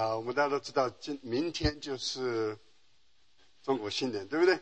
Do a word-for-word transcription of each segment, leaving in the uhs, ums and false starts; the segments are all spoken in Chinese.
啊，我们大家都知道，今明天就是中国新年，对不对？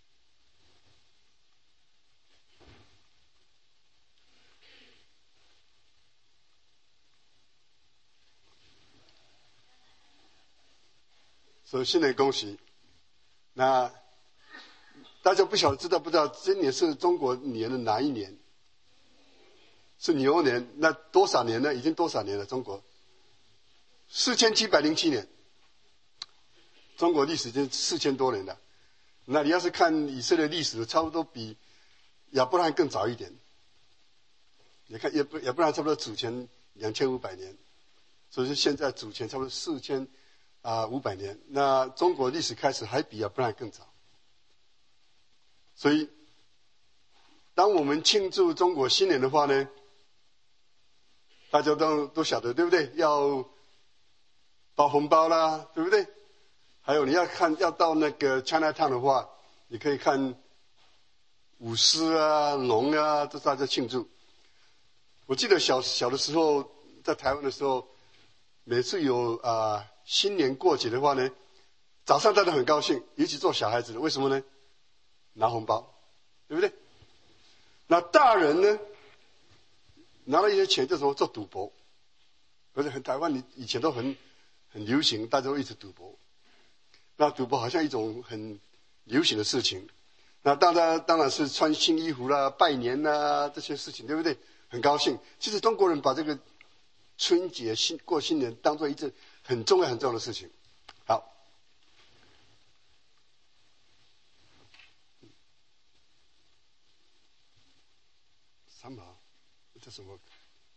所以新年恭喜。那大家不晓得知道不知道，今年是中国年的哪一年？是牛年。那多少年呢？已经多少年了？中国四千七百零七年。中国历史已经四千多年了。那你要是看以色列历史，差不多比亚伯拉罕更早一点。你看亚伯亚伯拉罕差不多祖前两千五百年，所以说现在祖前差不多四千啊五百年。那中国历史开始还比亚伯拉罕更早。所以，当我们庆祝中国新年的话呢，大家都都晓得，对不对？要包红包啦，对不对？还有你要看要到那个 Chinatown 的话，你可以看舞狮啊、龙啊，这大家庆祝。我记得小小的时候在台湾的时候，每次有啊、呃、新年过节的话呢，早上大家很高兴，尤其做小孩子的，为什么呢？拿红包，对不对？那大人呢，拿了一些钱，就什么做赌博，而且很台湾，你以前都很很流行，大家都一直赌博。那赌博好像一种很流行的事情。那大家当然是穿新衣服啦、拜年啦这些事情，对不对？很高兴。其实中国人把这个春节新过新年当作一件很重要很重要的事情。好。Somehow, it doesn't work.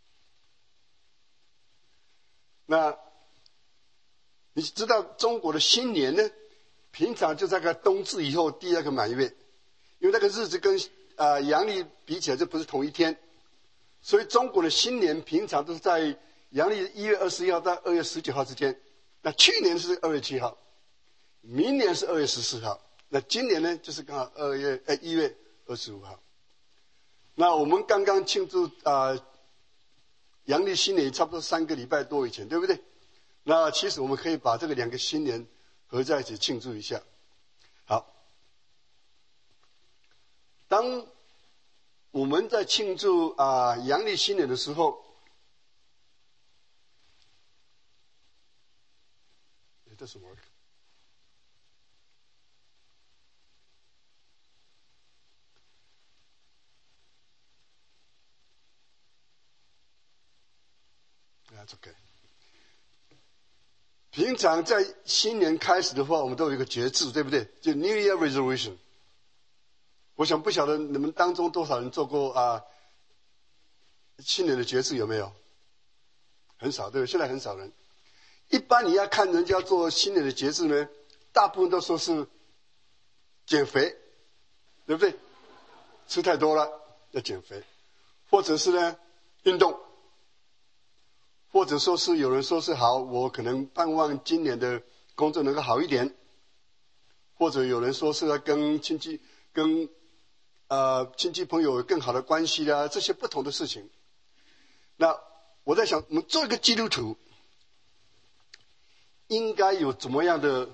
那你知道中国的新年呢？平常就在个冬至以后第二个满月，因为那个日子跟啊、呃、阳历比起来就不是同一天，所以中国的新年平常都是在阳历一月二十一号到二月十九号之间。那去年是二月七号，明年是二月十四号，那今年呢就是刚好二月呃一月二十五号。那我们刚刚庆祝啊、呃、阳历新年差不多三个礼拜多以前，对不对？那其实我们可以把这个两个新年合在一起庆祝一下。好，当我们在庆祝啊、呃、阳历新年的时候，这是我。That's okay. 平常在新年开始的话，我们都有一个节制，对不对？就 New Year Resolution。我想不晓得你们当中多少人做过啊新年的节制，有没有？很少，对不对？现在很少人。一般你要看人家做新年的节制呢，大部分都说是减肥，对不对？吃太多了要减肥，或者是呢运动。或者说是有人说是好，我可能盼望今年的工作能够好一点，或者有人说是要跟亲戚、跟呃亲戚朋友有更好的关系啦，这些不同的事情。那我在想，我们做一个基督徒，应该有怎么样的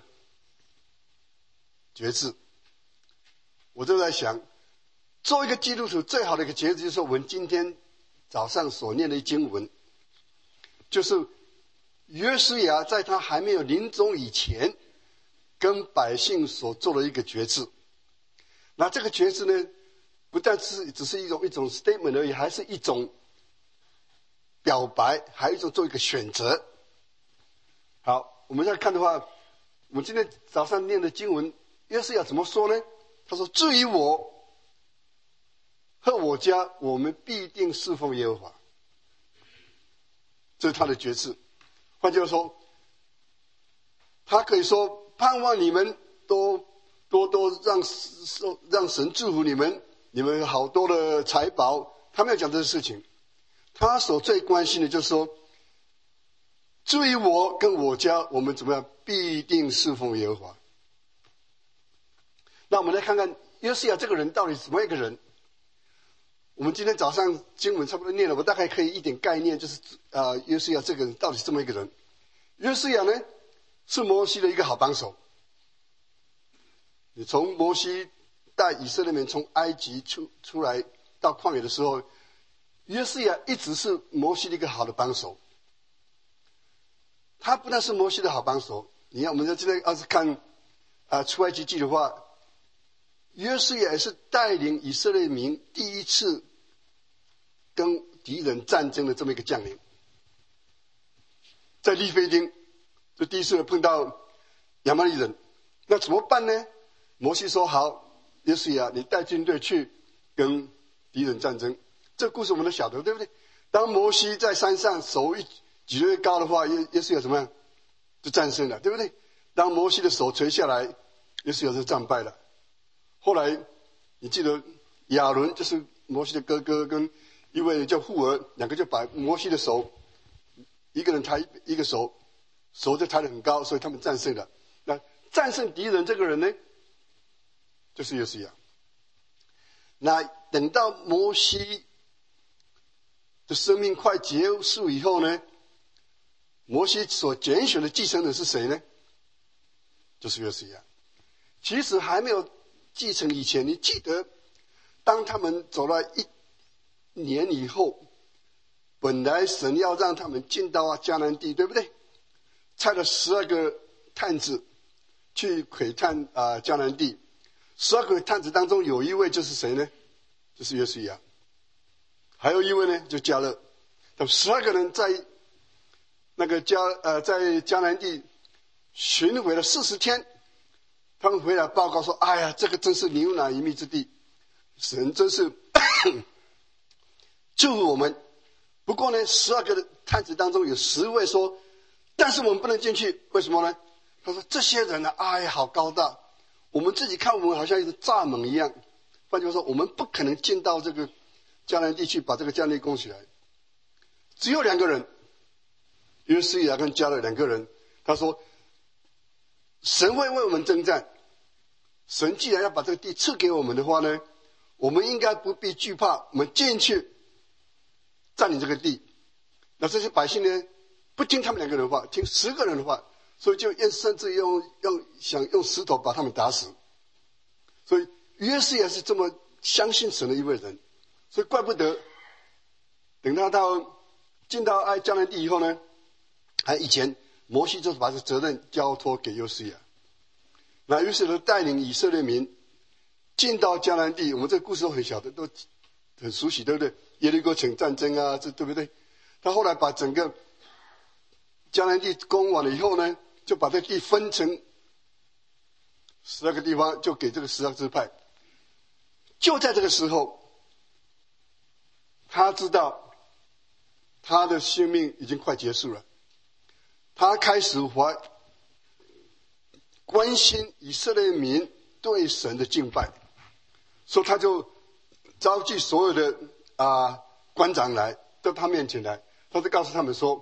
节制？我就在想，做一个基督徒最好的一个节制，就是我们今天早上所念的经文。就是约书亚在他还没有临终以前，跟百姓所做的一个决志。那这个决志呢，不但是只是一种一种 statement 而已，还是一种表白，还有一种做一个选择。好，我们再看的话，我们今天早上念的经文，约书亚怎么说呢？他说：“至于我和我家，我们必定侍奉耶和华。”这是他的决志。换句话说，他可以说盼望你们都多多让让神祝福你们，你们有好多的财宝。他没有讲这些事情，他所最关心的就是说，至于我跟我家，我们怎么样，必定侍奉耶和华。那我们来看看约书亚这个人到底是什么一个人。我们今天早上经文差不多念了，我大概可以一点概念，就是啊，约书亚这个人到底是这么一个人。约书亚呢， 是摩西的一个好帮手。你从摩西带以色列民从埃及出出来到旷野的时候，约书亚一直是摩西的一个好的帮手。他不但是摩西的好帮手，你看我们在这边要是看啊、呃、出埃及记的话，约书亚也是带领以色列民第一次跟敌人战争的这么一个将领。在利非丁就第一次碰到亚玛力人，那怎么办呢？摩西说好，约书亚你带军队去跟敌人战争。这个故事我们都晓得，对不对？当摩西在山上手一举得越高的话，约约书亚怎么样？就战胜了，对不对？当摩西的手垂下来，约书亚就战败了。后来你记得亚伦就是摩西的哥哥，跟一位叫户尔，两个就把摩西的手，一个人抬一个手，手就抬得很高，所以他们战胜了。那战胜敌人这个人呢，就是约书亚。那等到摩西的生命快结束以后呢，摩西所拣选的继承人是谁呢？就是约书亚。其实还没有继承以前，你记得当他们走了一年以后，本来神要让他们进到迦南地，对不对？差了十二个探子去窥探啊、呃、迦南地。十二个探子当中有一位就是谁呢？就是约书亚。还有一位呢，就迦勒。那么十二个人在那个迦呃在迦南地巡回了四十天，他们回来报告说：“哎呀，这个真是牛奶与蜜之地，神真是救我们。”不过呢，十二个探子当中有十位说：“但是我们不能进去，为什么呢？”他说：“这些人呢、啊，哎呀，好高大，我们自己看我们好像一个蚱蜢一样。换句话说，我们不可能进到这个迦南地去把这个迦南地攻起来。只有两个人，约书亚跟迦勒两个人。他说：神会为我们征战，神既然要把这个地赐给我们的话呢，我们应该不必惧怕，我们进去占领这个地。那这些百姓呢，不听他们两个人的话，听十个人的话，所以就甚至用用想用石头把他们打死。所以约书亚是这么相信神的一位人，所以怪不得等他到进到爱迦南地以后呢，还以前摩西就是把这责任交托给约书亚。那约书亚带领以色列民进到迦南地，我们这个故事都很晓得，都很熟悉，对不对？耶利哥城战争啊，这对不对？他后来把整个迦南地攻完了以后呢，就把这地分成十二个地方，就给这个十二支派。就在这个时候，他知道他的生命已经快结束了，他开始怀关心以色列民对神的敬拜，所以他就召集所有的啊、呃、官长来到他面前来，他就告诉他们说：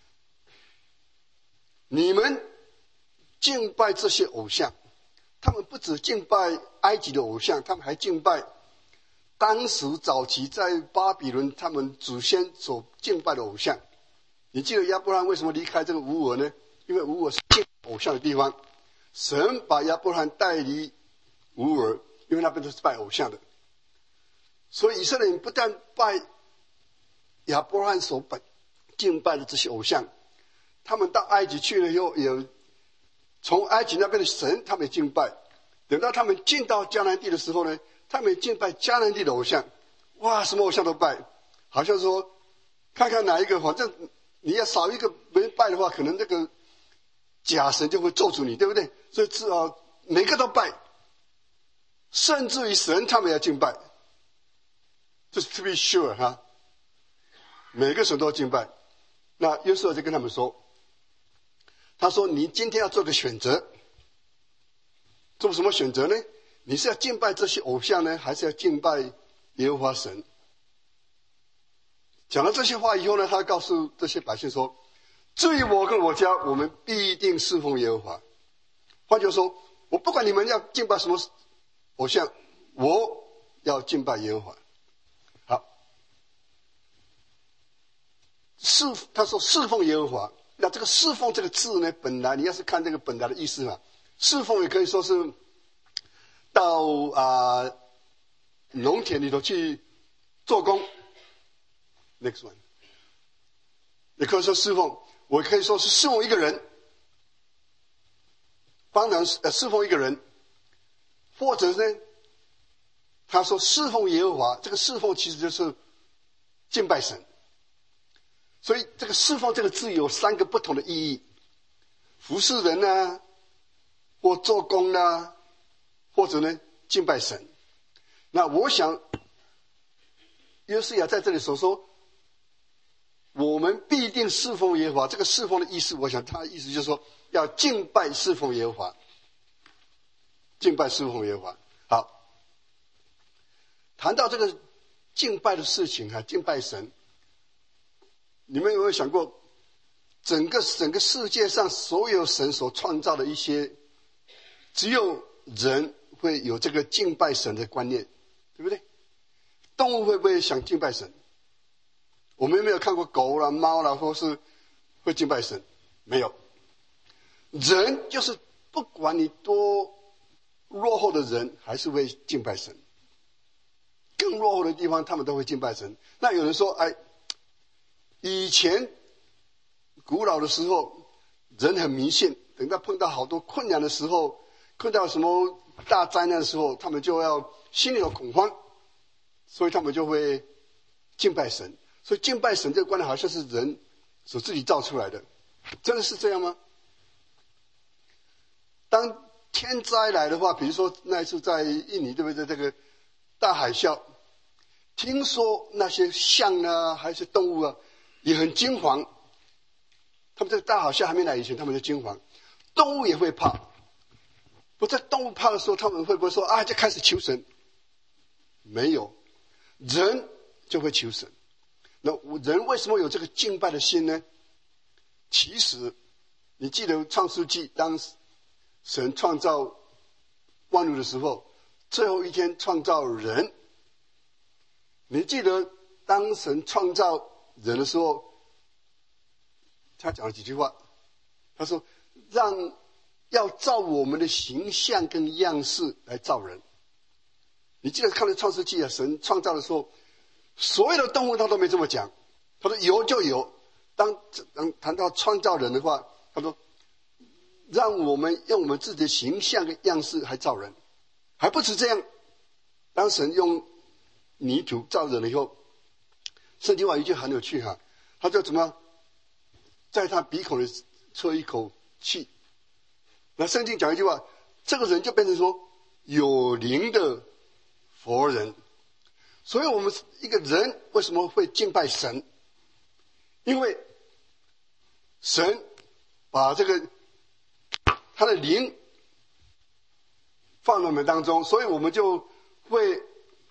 你们敬拜这些偶像，他们不只敬拜埃及的偶像，他们还敬拜当时早期在巴比伦他们祖先所敬拜的偶像。你记得亚伯拉罕为什么离开这个乌尔呢？因为乌尔是敬偶像的地方，神把亚伯拉罕带离乌尔，因为那边都是拜偶像的。所以以色列人不但拜亚伯拉罕所拜敬拜的这些偶像，他们到埃及去了以后，也从埃及那边的神他们也敬拜。等到他们进到迦南地的时候呢，他们也敬拜迦南地的偶像。哇，什么偶像都拜，好像说看看哪一个，反正你要少一个没拜的话，可能那个假神就会咒诅你，对不对？所以至少每个都拜，甚至于神他们也要敬拜，这是 to be sure 哈，每个神都要敬拜。那约书亚就跟他们说，他说：你今天要做个选择，做什么选择呢？你是要敬拜这些偶像呢，还是要敬拜耶和华神？讲了这些话以后呢，他告诉这些百姓说：至于我跟我家，我们必定侍奉耶和华。换句话说，我不管你们要敬拜什么偶像，我要敬拜耶和华。好，侍他说侍奉耶和华。 那这个侍奉这个字呢，本来你要是看这个本来的意思嘛，侍奉也可以说是到啊、呃、农田里头去做工。Next one， 也可以说侍奉，我可以说是侍奉一个人，帮人呃侍奉一个人，或者呢，他说侍奉耶和华，这个侍奉其实就是敬拜神。所以这个侍奉这个字有三个不同的意义：服侍人啊，或做工啊，或者呢敬拜神。那我想约书亚在这里所说，我们必定侍奉耶和华，这个侍奉的意思，我想他的意思就是说要敬拜侍奉耶和华，敬拜侍奉耶和华。好，谈到这个敬拜的事情啊，敬拜神，你们有没有想过，整个整个世界上所有神所创造的一些，只有人会有这个敬拜神的观念，对不对？动物会不会想敬拜神？我们有没有看过狗啦、猫啦，或是会敬拜神？没有。人就是不管你多落后的人，还是会敬拜神。更落后的地方，他们都会敬拜神。那有人说，哎，以前古老的时候，人很迷信，等到碰到好多困难的时候，碰到什么大灾难的时候，他们就要心里有恐慌，所以他们就会敬拜神。所以敬拜神这个观念好像是人所自己造出来的，真的是这样吗？当天灾来的话，比如说那一次在印尼，对不对？这个大海啸，听说那些象啊，还是动物啊，也很惊惶。他们这个大海啸还没来以前，他们就惊惶，动物也会怕。不在动物怕的时候，他们会不会说啊，就开始求神？没有，人就会求神。那人为什么有这个敬拜的心呢？其实，你记得创世纪当神创造万物的时候，最后一天创造人。你记得当神创造人的时候，他讲了几句话。他说：“让要照我们的形象跟样式来造人。”你记得看了创世纪啊，神创造的时候，所有的动物他都没这么讲，他说有就有。当当谈到创造人的话，他说让我们用我们自己的形象跟样式来造人。还不止这样，当神用泥土造人了以后，圣经话一句很有趣哈，他就怎么在他鼻孔里吹一口气。那圣经讲一句话，这个人就变成说有灵的佛人。所以我们一个人为什么会敬拜神？因为神把这个他的灵放在我们当中，所以我们就会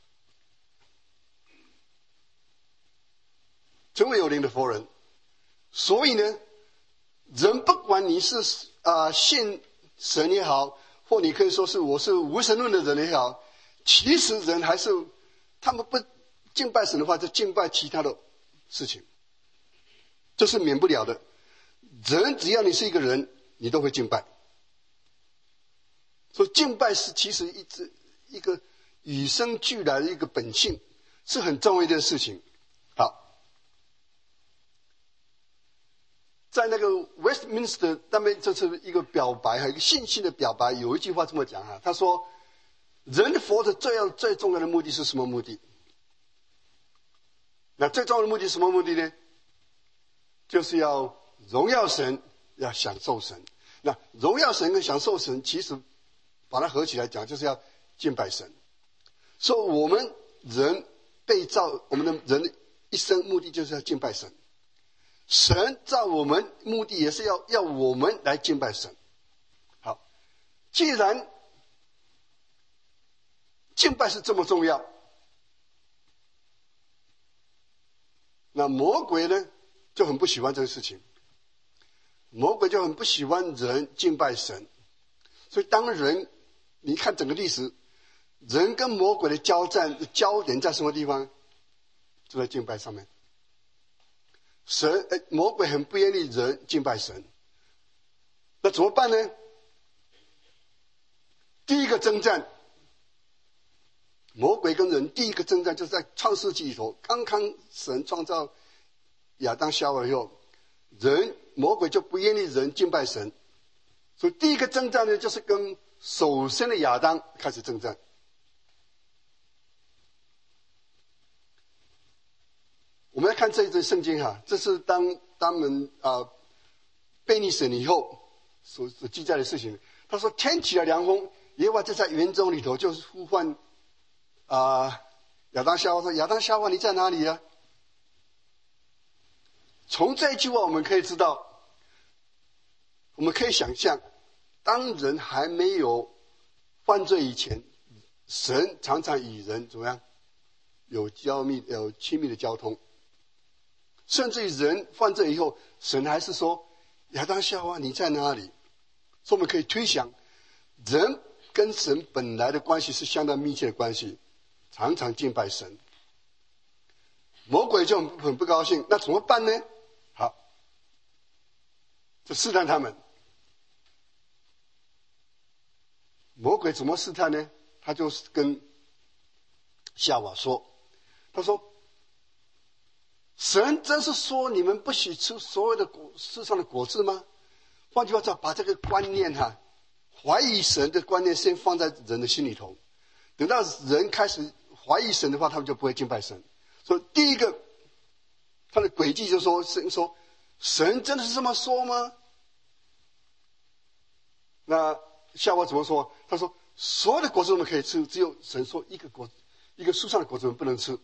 成为有灵的佛人。所以呢，人不管你是啊、呃、信神也好，或你可以说是我是无神论的人也好，其实人还是他们不敬拜神的话，就敬拜其他的事情，这是免不了的。人只要你是一个人，你都会敬拜。所以敬拜是其实一直一个与生俱来的一个本性，是很重要的事情。好，在那个 Westminster 那边，这是一个表白，还有一个信心的表白，有一句话这么讲哈，他说：人活着最要最重要的目的是什么目的？那最重要的目的是什么目的呢？就是要荣耀神，要享受神。那荣耀神跟享受神，其实把它合起来讲，就是要敬拜神。所以我们人被造，我们的人的一生目的就是要敬拜神。神造我们目的也是要要我们来敬拜神。好，既然敬拜是这么重要，那魔鬼呢就很不喜欢这个事情。魔鬼就很不喜欢人敬拜神，所以当人你看整个历史，人跟魔鬼的交战焦点在什么地方？就在敬拜上面。 神，哎，魔鬼很不愿意人敬拜神，那怎么办呢？第一个征战，魔鬼跟人第一个征战就是在创世纪里头，刚刚神创造亚当夏娃以后，人魔鬼就不愿意人敬拜神，所以第一个征战呢，就是跟首先的亚当开始征战。我们来看这一段圣经哈，这是当他们啊背逆神以后所所记载的事情。他说天起了凉风，耶和华就在园中里头就是呼唤啊亚当夏娃说：“亚当夏娃，你在哪里啊？”从这一句话我们可以知道，我们可以想象，当人还没有犯罪以前，神常常与人怎么样有交密有亲密的交通。甚至于人犯罪以后，神还是说：“亚当夏娃，你在哪里？”所以我们可以推想，人跟神本来的关系是相当密切的关系，常常敬拜神。魔鬼就很很不高兴，那怎么办呢？好，就试探他们。魔鬼怎么试探呢？他就是跟夏娃说：“他说。”神真是说你们不许吃所有的果世上的果子吗？换句话说，把这个观念哈、啊，怀疑神的观念先放在人的心里头，等到人开始怀疑神的话，他们就不会敬拜神。所以第一个，他的诡计就是说，神说神真的是这么说吗？那夏娃怎么说？他说所有的果子我们可以吃，只有神说一个果一个树上的果子我们不能吃。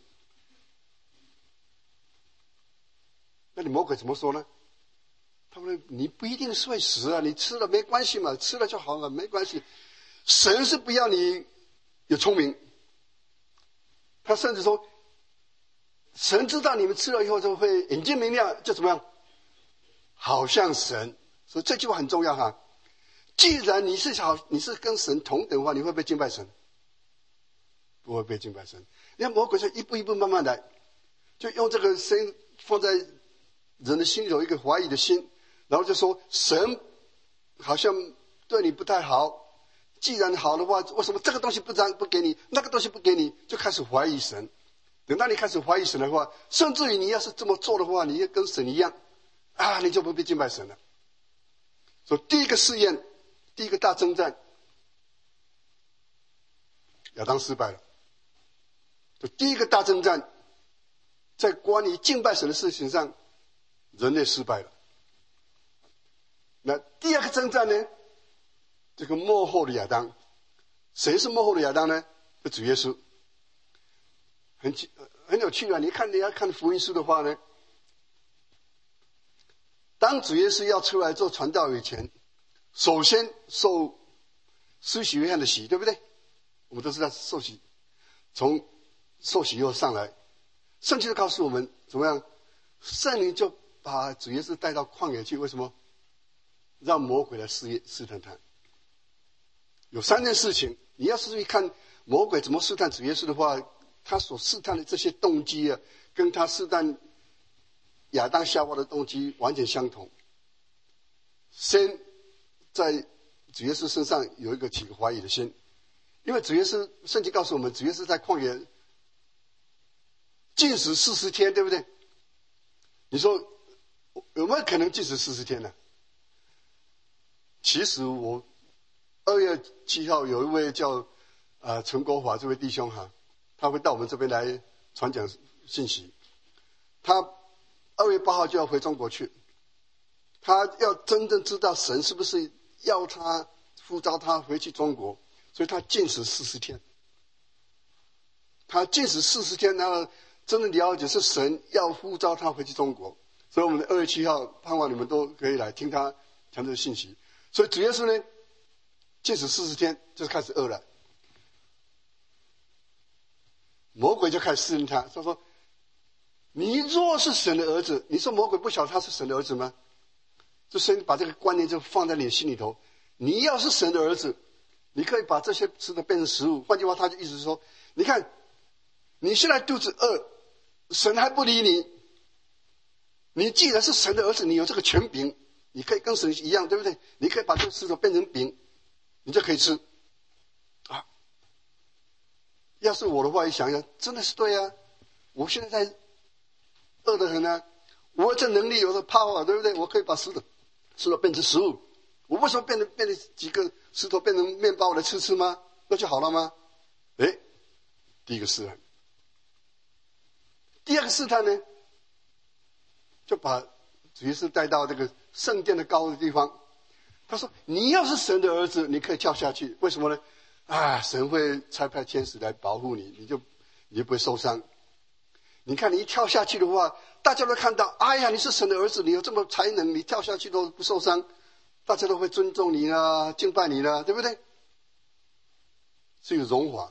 那你魔鬼怎么说呢？他说你不一定是会死啊，你吃了没关系嘛，吃了就好了，没关系。神是不要你有聪明，他甚至说神知道你们吃了以后就会眼睛明亮，就怎么样好像神。所以这句话很重要哈。既然你是好，你是跟神同等的话，你会不会敬拜神？不会被敬拜神。你看魔鬼就一步一步慢慢来，就用这个心放在人的心里有一个怀疑的心，然后就说神好像对你不太好，既然好的话，为什么这个东西不让不给你，那个东西不给你，就开始怀疑神。等到你开始怀疑神的话，甚至于你要是这么做的话，你也跟神一样啊，你就不必敬拜神了。所以第一个试验，第一个大征战，亚当失败了。就第一个大征战，在关于敬拜神的事情上，人类失败了。那第二个征战呢？这个末后的亚当，谁是末后的亚当呢？是主耶稣。很很有趣啊！你看，你要看福音书的话呢，当主耶稣要出来做传道以前，首先受施洗约翰的洗，对不对？我们都知道受洗，从受洗以后上来，圣经就告诉我们怎么样，圣灵就把主耶稣带到旷野去，为什么？让魔鬼来试验试探他。有三件事情，你要是去看魔鬼怎么试探主耶稣的话，他所试探的这些动机啊，跟他试探亚当夏娃的动机完全相同。先在主耶稣身上有一个起怀疑的心，因为主耶稣圣经告诉我们，主耶稣在旷野禁食四十天，对不对？你说有没有可能禁食四十天呢？其实我二月七号有一位叫呃陈国华这位弟兄哈，他会到我们这边来传讲信息。他二月八号就要回中国去，他要真正知道神是不是要他呼召他回去中国，所以他禁食四十天。他禁食四十天，然后真的了解是神要呼召他回去中国。所以我们的二月七号盼望你们都可以来听他讲这个信息。所以主耶稣呢，禁食四十天就开始饿了，魔鬼就开始试验他，他说：“你若是神的儿子，你说魔鬼不晓得他是神的儿子吗？”就先把这个观念就放在你心里头。你要是神的儿子，你可以把这些吃的变成食物。换句话，他就意思是说，你看，你现在肚子饿，神还不理你， 你既然是神的儿子，你有这个权柄，你可以跟神一样，对不对？你可以把这个石头变成饼，你就可以吃。啊，要是我的话，一想想，真的是对啊！我现在在饿得很啊，我这能力有的 power， 对不对？我可以把石头石头变成食物，我为什么变成变成几个石头变成面包来吃吃吗？那就好了吗？哎，第一个试探。第二个试探呢，就把主耶稣带到这个圣殿的高的地方。他说：“你要是神的儿子，你可以跳下去。为什么呢？啊，神会差派天使来保护你，你就你就不会受伤。你看，你一跳下去的话，大家都看到，哎呀，你是神的儿子，你有这么才能，你跳下去都不受伤，大家都会尊重你啊，敬拜你了，对不对？是一个荣华，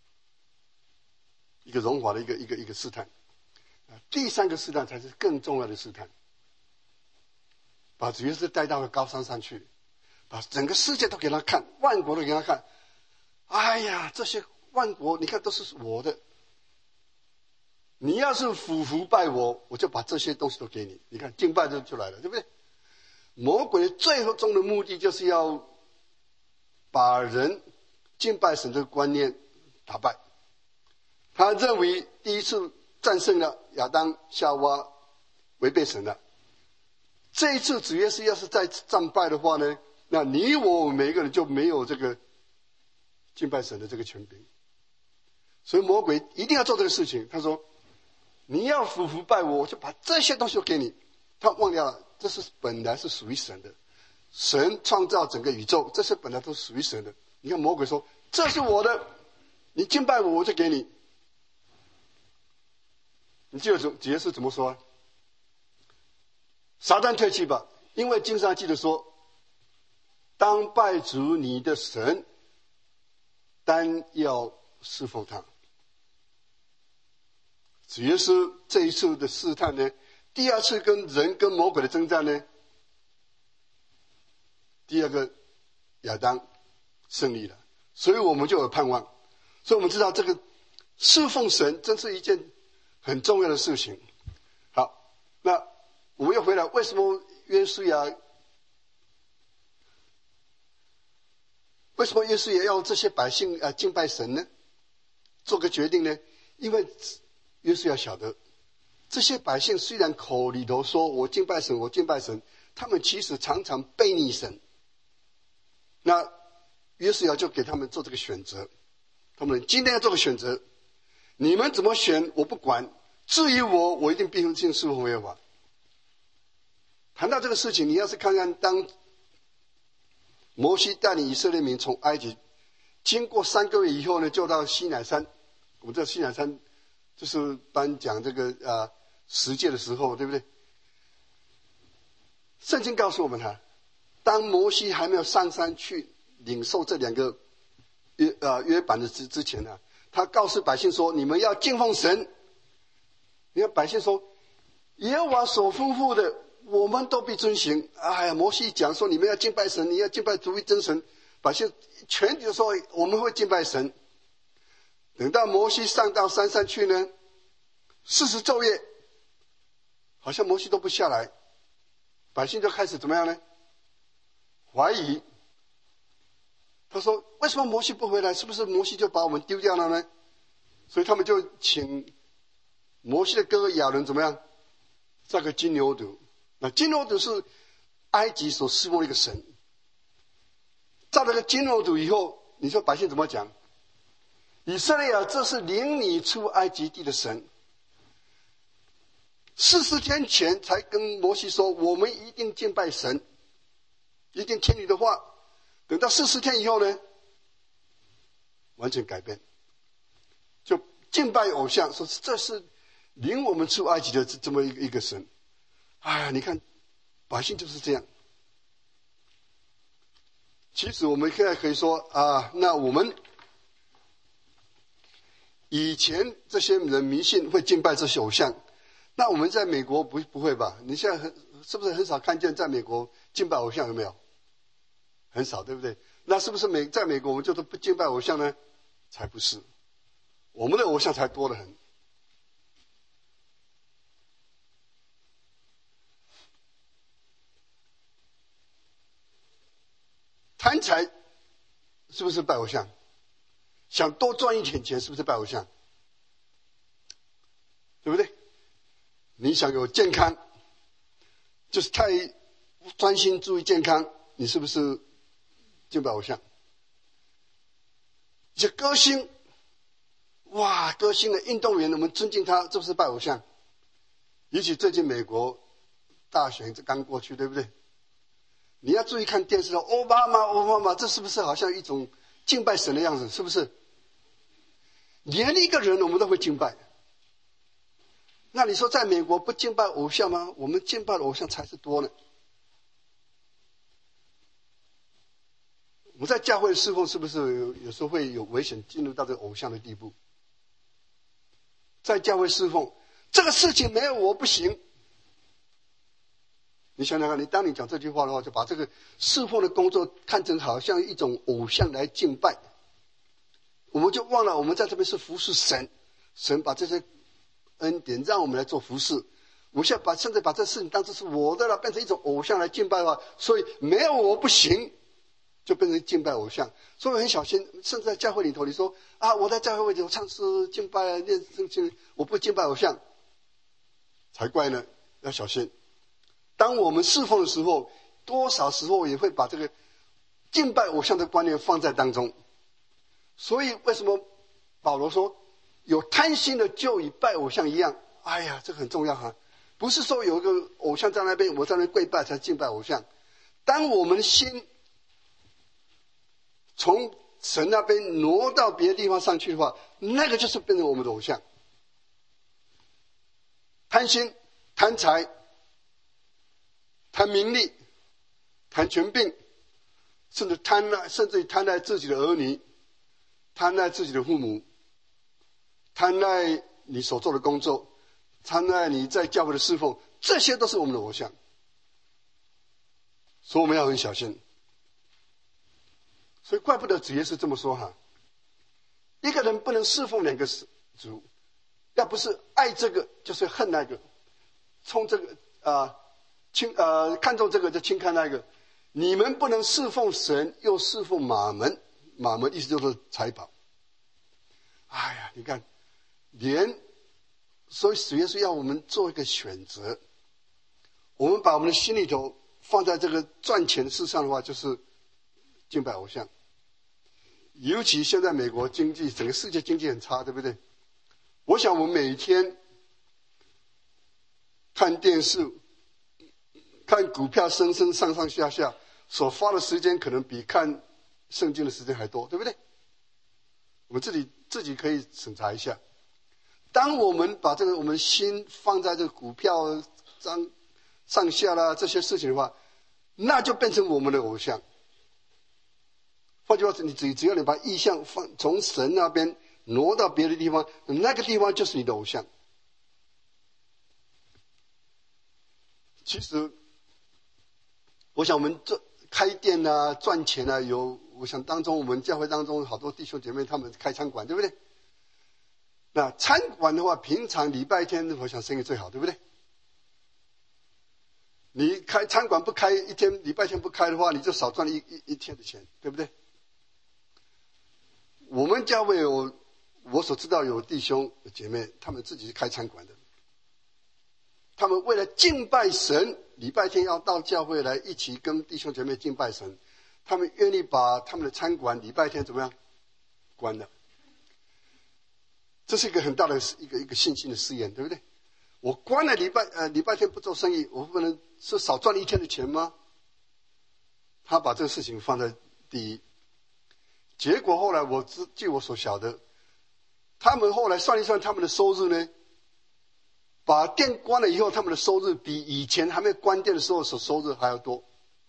一个荣华的一个一个一个试探。第三个试探才是更重要的试探，把主耶稣带到了高山上去，把整个世界都给他看，万国都给他看。哎呀，这些万国，你看都是我的。你要是俯伏拜我，我就把这些东西都给你。你看敬拜就就来了，对不对？魔鬼最终的目的就是要把人敬拜神的观念打败。他认为第一次战胜了亚当夏娃，违背神了。这一次主耶稣要是再战败的话呢，那你我每一个人就没有这个敬拜神的这个权柄。所以魔鬼一定要做这个事情。他说：“你要俯伏拜我，我就把这些东西都给你。”他忘掉了，这是本来是属于神的，神创造整个宇宙，这些本来都是属于神的。你看魔鬼说：“这是我的，你敬拜我，我就给你。”你记得主耶稣怎么说？撒旦退去吧，因为经上记得说：“当拜主你的神，单要侍奉他。”主耶稣这一次的试探呢，第二次跟人跟魔鬼的征战呢，第二个亚当胜利了，所以我们就有盼望。所以我们知道这个侍奉神真是一件很重要的事情。好，那我们又回来，为什么约书亚为什么约书亚要这些百姓啊敬拜神呢？做个决定呢？因为约书亚晓得，这些百姓虽然口里头说我敬拜神，我敬拜神，他们其实常常背逆神。那约书亚就给他们做这个选择，他们今天要做个选择，你们怎么选我不管，至于我，我一定必须尽侍奉耶和华。谈到这个事情，你要是看看当摩西带领以色列民从埃及经过三个月以后呢，就到西乃山。我们知道西乃山就是颁奖这个呃十诫的时候，对不对？圣经告诉我们哈，当摩西还没有上山去领受这两个约呃约版的之之前呢，他告诉百姓说：“你们要敬奉神。”你看百姓说：“耶和华所吩咐的，我们都必遵行。”哎呀，摩西讲说你们要敬拜神，你要敬拜独一真神，百姓全体说我们会敬拜神。等到摩西上到山上去呢，四十昼夜，好像摩西都不下来，百姓就开始怎么样呢？怀疑。他说：“为什么摩西不回来？是不是摩西就把我们丢掉了呢？”所以他们就请摩西的哥哥亚伦怎么样？造个金牛犊。那金牛犊是埃及所侍奉的一个神。造了个金牛犊以后，你说百姓怎么讲？以色列啊，这是领你出埃及地的神。四十天前才跟摩西说，我们一定敬拜神，一定听你的话。等到四十天以后呢，完全改变，就敬拜偶像，说这是领我们出埃及的这么一个一个神。哎呀，你看百姓就是这样。其实我们现在可以说啊，那我们以前这些人迷信会敬拜这些偶像，那我们在美国不不会吧？你现在很是不是很少看见在美国敬拜偶像？有没有？很少，对不对？那是不是美在美国我们就都不敬拜偶像呢？才不是，我们的偶像才多得很。 贪财是不是拜偶像？想多赚一点钱是不是拜偶像？对不对？你想有健康，就是太专心注意健康，你是不是敬拜偶像？一些歌星，哇，歌星的运动员，我们尊敬他，这不是拜偶像？尤其最近美国大选刚过去，对不对？你要注意看电视的奥巴马，奥巴马，这是不是好像一种敬拜神的样子？是不是？连一个人我们都会敬拜。那你说在美国不敬拜偶像吗？我们敬拜的偶像才是多呢。我们在教会的侍奉是不是有有时候会有危险进入到这个偶像的地步？在教会侍奉，这个事情没有我不行。你想想看，你当你讲这句话的话，就把这个侍奉的工作看成好像一种偶像来敬拜，我们就忘了我们在这边是服侍神，神把这些恩典让我们来做服侍。我现在把甚至把这事情当作是我的了，变成一种偶像来敬拜的话，所以没有我不行，就变成敬拜偶像。所以很小心，甚至在教会里头，你说啊，我在教会位置我唱诗敬拜念圣经，我不敬拜偶像，才怪呢，要小心。当我们侍奉的时候，多少时候也会把这个敬拜偶像的观念放在当中。所以为什么保罗说有贪心的就与拜偶像一样？哎呀，这个很重要哈！不是说有一个偶像在那边，我在那边跪拜才敬拜偶像。当我们的心从神那边挪到别的地方上去的话，那个就是变成我们的偶像。贪心、贪财、贪名利、贪权柄，甚至贪爱，甚至于贪爱自己的儿女，贪爱自己的父母，贪爱你所做的工作，贪爱你在教会的侍奉，这些都是我们的偶像。所以我们要很小心。所以怪不得主耶稣这么说哈，一个人不能侍奉两个主，要不是爱这个就是恨那个，冲这个啊、呃、轻呃看重这个就轻看那个。你们不能侍奉神又侍奉马门，马门意思就是财宝。哎呀，你看，连所以主耶稣要我们做一个选择，我们把我们的心里头放在这个赚钱的事上的话，就是敬拜偶像。尤其现在美国经济，整个世界经济很差，对不对？我想我们每天看电视、看股票升升上上下下，所花的时间可能比看圣经的时间还多，对不对？我们自己自己可以审查一下。当我们把这个我们心放在这个股票上上下啦这些事情的话，那就变成我们的偶像。换句话说，你只只要你把意向放从神那边挪到别的地方，那个地方就是你的偶像。其实，我想我们这开店啊、赚钱啊，有我想当中我们教会当中好多弟兄姐妹他们开餐馆，对不对？那餐馆的话，平常礼拜天我想生意最好，对不对？你开餐馆不开一天，礼拜天不开的话，你就少赚一一一天的钱，对不对？我们教会有我所知道有弟兄姐妹，他们自己是开餐馆的。他们为了敬拜神，礼拜天要到教会来一起跟弟兄姐妹敬拜神，他们愿意把他们的餐馆礼拜天怎么样关了。这是一个很大的一个一个信心的试验，对不对？我关了礼拜呃礼拜天不做生意，我不能是少赚了一天的钱吗？他把这个事情放在第一。结果后来我知据我所晓得，他们后来算一算他们的收入呢，把店关了以后，他们的收入比以前还没关店的时候所收入还要多。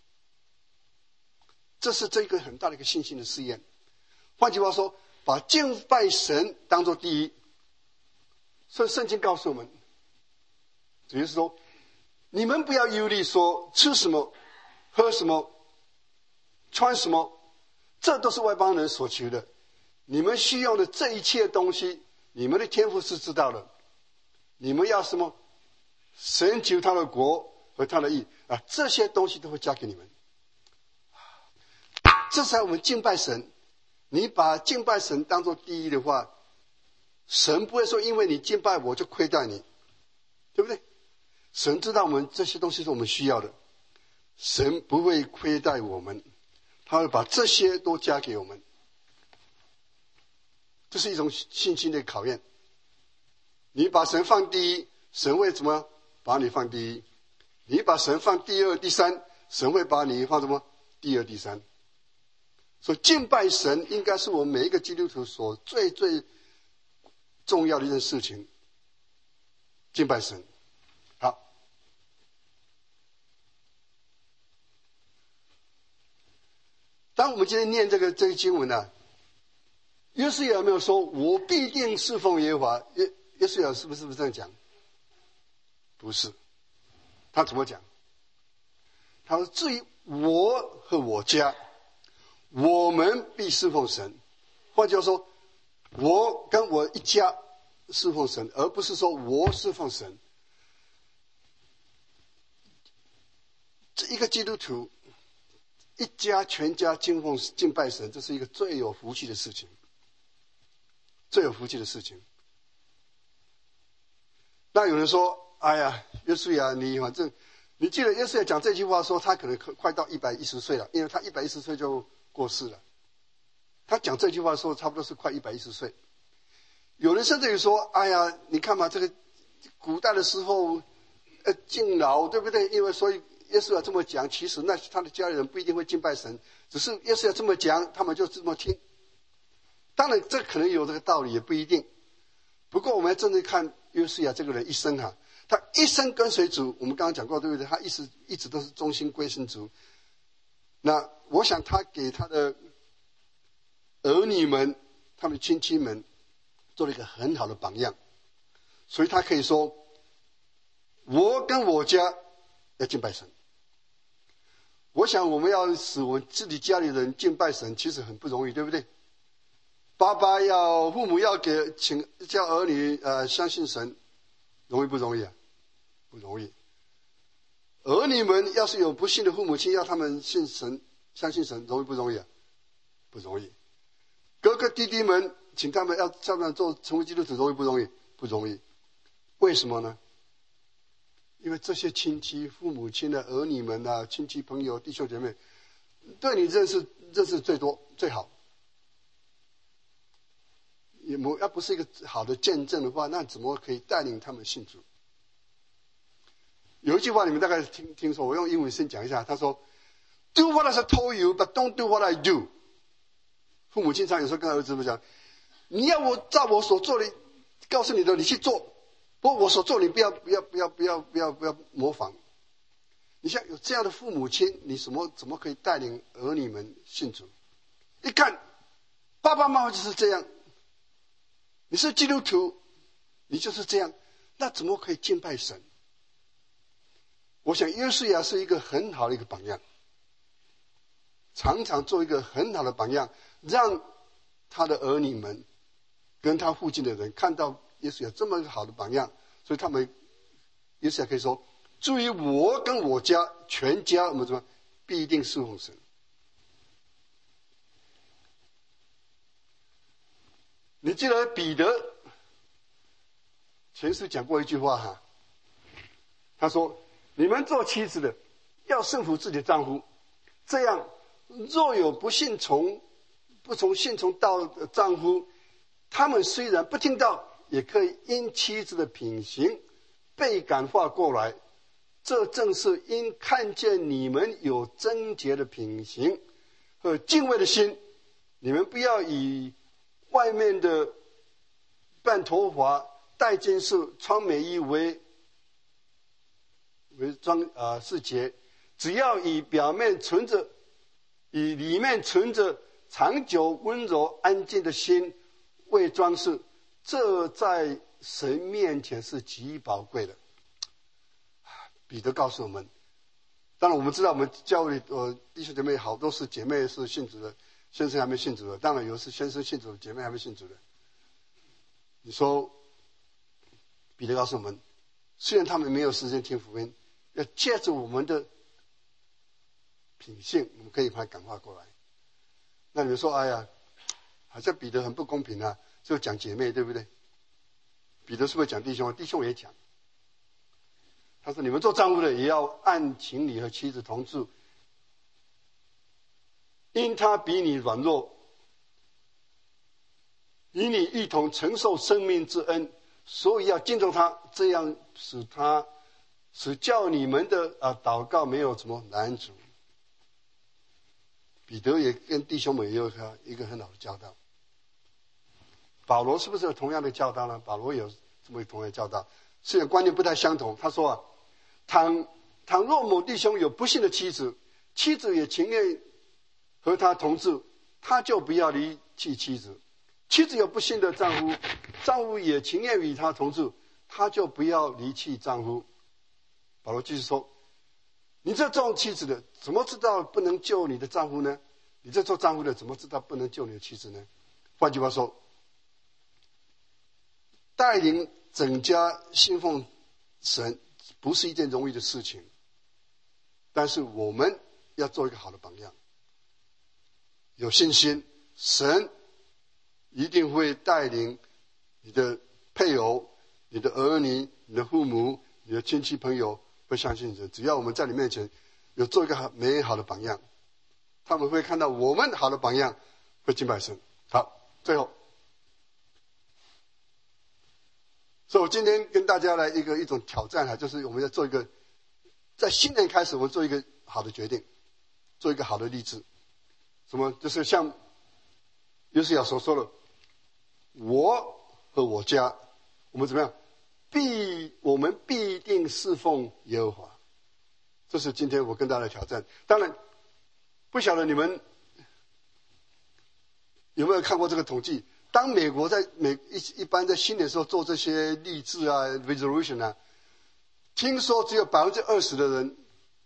这是这个很大的一个信心的试验。换句话说，把敬拜神当作第一。所以圣经告诉我们，主耶稣说，你们不要忧虑说吃什么、喝什么、穿什么，这都是外邦人所求的。你们需要的这一切东西，你们的天父是知道的。你们要什么？神求他的国和他的义啊，这些东西都会加给你们。 这才我们敬拜神。你把敬拜神当作第一的话，神不会说因为你敬拜我就亏待你，对不对？神知道我们这些东西是我们需要的，神不会亏待我们，他会把这些都加给我们。这是一种信心的考验。你把神放第一，神会怎么把你放第一？你把神放第二、第三，神会把你放什么？第二、第三。所以敬拜神应该是我们每一个基督徒所最最重要的一件事情。敬拜神。好，当我们今天念这个这个经文呢、啊，约书亚有没有说我必定侍奉耶和华？约约书亚是不是不是这样讲？不是，他怎么讲？他说：“至于我和我家，我们必侍奉神。”换句话说，我跟我一家侍奉神，而不是说我侍奉神。这一个基督徒一家全家敬奉敬拜神，这是一个最有福气的事情，最有福气的事情。那有人说：“哎呀，约书亚，你反正你记得约书亚讲这句话说，他可能快到一百一十岁了，因为他一百一十岁就过世了。他讲这句话的时候，差不多是快一百一十岁。有人甚至于说：哎呀，你看嘛，这个古代的时候，呃，敬老，对不对？因为所以约书亚这么讲，其实那他的家里人不一定会敬拜神，只是约书亚这么讲，他们就这么听。当然，这可能有这个道理，也不一定。不过，我们要真的看约书亚这个人一生哈、啊，他一生跟随主，我们刚刚讲过，对不对？他一直一直都是忠心归顺主。那我想他给他的儿女们、他们亲戚们做了一个很好的榜样，所以他可以说：“我跟我家要敬拜神。”我想我们要使我们自己家里人敬拜神，其实很不容易，对不对？爸爸要父母要给请叫儿女呃相信神，容易不容易啊？不容易。儿女们要是有不信的父母亲，要他们信神、相信神，容易不容易啊？不容易。哥哥弟弟们，请他们要叫他们做成为基督徒，容易不容易？不容易。为什么呢？因为这些亲戚、父母亲的儿女们啊，亲戚朋友、弟兄姐妹，对你认识认识最多最好。要不是一个好的见证的话，那怎么可以带领他们信主？有一句话你们大概听听说，我用英文先讲一下。他说 ：“Do what I told you, but don't do what I do。”父母亲常有时候跟儿子们讲：“你要我照我所做的，告诉你的，你去做；不过我所做，你不要不要不要不要不要不要模仿。”你像有这样的父母亲，你什么怎么可以带领儿女们信主？一看爸爸妈妈就是这样。你是基督徒，你就是这样，那怎么可以敬拜神？我想约书亚是一个很好的一个榜样，常常做一个很好的榜样，让他的儿女们跟他附近的人看到约书亚这么一个好的榜样，所以他们约书亚可以说：“至于我跟我家全家，我们什么必定侍奉神。”你记得彼得前书讲过一句话哈，他说：“你们做妻子的要顺服自己的丈夫，这样若有不信从、不从信从道的丈夫，他们虽然不听道，也可以因妻子的品行被感化过来。这正是因看见你们有贞洁的品行和敬畏的心，你们不要以外面的扮头发、戴金饰、穿美衣为为装啊、呃、是节，只要以表面存着，以里面存着长久温柔安静的心为装饰，这在神面前是极宝贵的。”彼得告诉我们，当然我们知道我们教会呃弟兄姐妹好多是姐妹是信主的，先生还没信主的，当然有是先生信主的，姐妹还没信主的。你说彼得告诉我们，虽然他们没有时间听福音，要借着我们的品性，我们可以把它感化过来。 那你们说，哎呀，好像彼得很不公平啊，就讲姐妹，对不对？彼得是不是讲弟兄？弟兄也讲。他说：“你们做丈夫的也要按情理和妻子同住，因他比你软弱，与你一同承受生命之恩，所以要敬重他，这样使他使叫你们的啊祷告没有什么难处。”彼得也跟弟兄们也有他一个很好的教导。保罗是不是有同样的教导呢？保罗有这么同样的教导，虽然观念不太相同。他说啊，倘倘若某弟兄有不幸的妻子，妻子也情愿和他同住，他就不要离弃妻子；妻子有不幸的丈夫，丈夫也情愿与他同住，他就不要离弃丈夫。保罗继续说，你这做妻子的怎么知道不能救你的丈夫呢？你这做丈夫的怎么知道不能救你的妻子呢？换句话说，带领整家信奉神不是一件容易的事情，但是我们要做一个好的榜样，有信心，神一定会带领你的配偶、你的儿女、你的父母、你的亲戚朋友会相信神。只要我们在你面前有做一个美好的榜样，他们会看到我们好的榜样，会敬拜神。好，最后，所以我今天跟大家来一个一种挑战哈，就是我们要做一个，在新年开始，我们做一个好的决定，做一个好的励志。什么？就是像约书亚所说的，我和我家，我们怎么样？必我们必定侍奉耶和华。这是今天我跟大家的挑战。当然，不晓得你们有没有看过这个统计？当美国在美一一般在新年的时候做这些励志啊 resolution 啊，听说只有百分之二十的人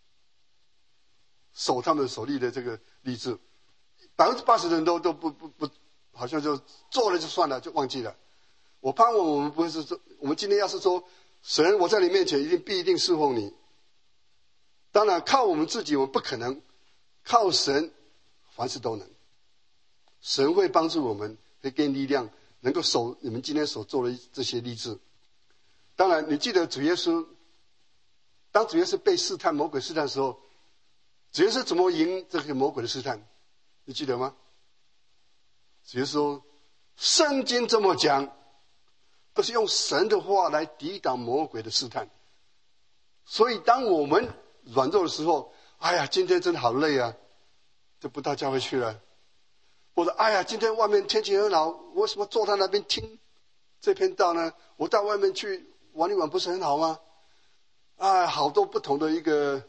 守他们所立的这个励志，百分之八十的人都都不不不，好像就做了就算了，就忘记了。我盼望我们不会是说，我们今天要是说神，我在你面前一定必定侍奉你。当然靠我们自己我们不可能，靠神凡事都能。神会帮助我们，会给你力量，能够守你们今天所做的这些励志。当然你记得主耶稣，当主耶稣被试探魔鬼试探的时候，主耶稣怎么赢这个魔鬼的试探？你记得吗？主耶稣说，圣经这么讲，都是用神的话来抵挡魔鬼的试探。所以当我们软弱的时候，哎呀，今天真的好累啊，就不到教会去了。或者哎呀，今天外面天气很好，我为什么坐在那边听这篇道呢？我到外面去玩一玩不是很好吗？啊，好多不同的一个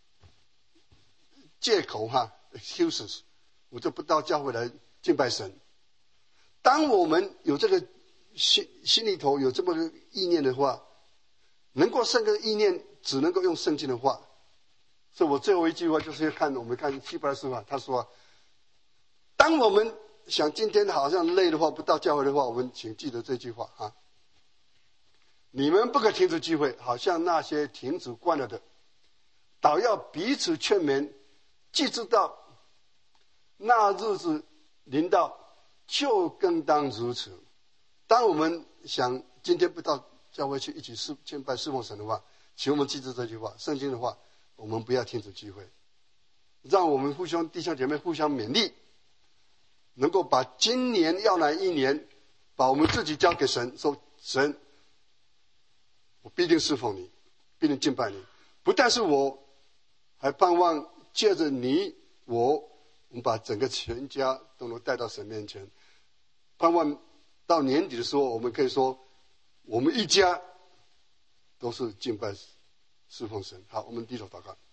借口哈 excuses， 我就不到教会来敬拜神。当我们有这个心心里头有这么个意念的话，能够胜个意念，只能够用圣经的话。所以我最后一句话就是要看我们看希伯来书啊，他说，当我们想今天好像累的话，不到教会的话，我们请记得这句话啊：你们不可停止聚会，好像那些停止惯了的，倒要彼此劝勉，既知道那日子临到，就更当如此。当我们想今天不到教会去一起侍敬拜侍奉神的话，请我们记住这句话，圣经的话，我们不要停止聚会，让我们互相弟兄姐妹互相勉励，能够把今年要来一年，把我们自己交给神，说神，我必定侍奉你，必定敬拜你。不但是我，还盼望借着你我，我们把整个全家都能带到神面前。盼望到年底的时候，我们可以说，我们一家都是敬拜侍奉神。好，我们低头祷告。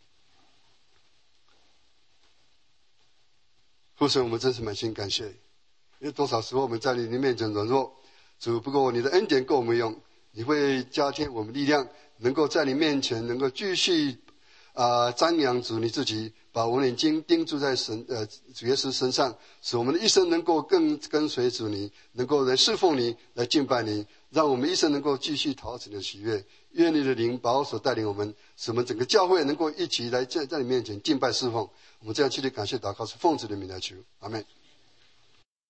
父神，我们真是满心感谢，因为多少时候我们在你的面前软弱，主，不过你的恩典够我们用，你会加添我们力量，能够在你面前能够继续啊、呃，张扬主你自己，把我们眼睛盯住在神呃主耶稣身上，使我们的一生能够更跟随主你，能够来侍奉你，来敬拜你，让我们一生能够继续讨主你的喜悦。愿你的灵把我所带领我们，使我们整个教会能够一起来在在你面前敬拜侍奉。我们这样去的感谢祷告是奉主的名来求，阿们。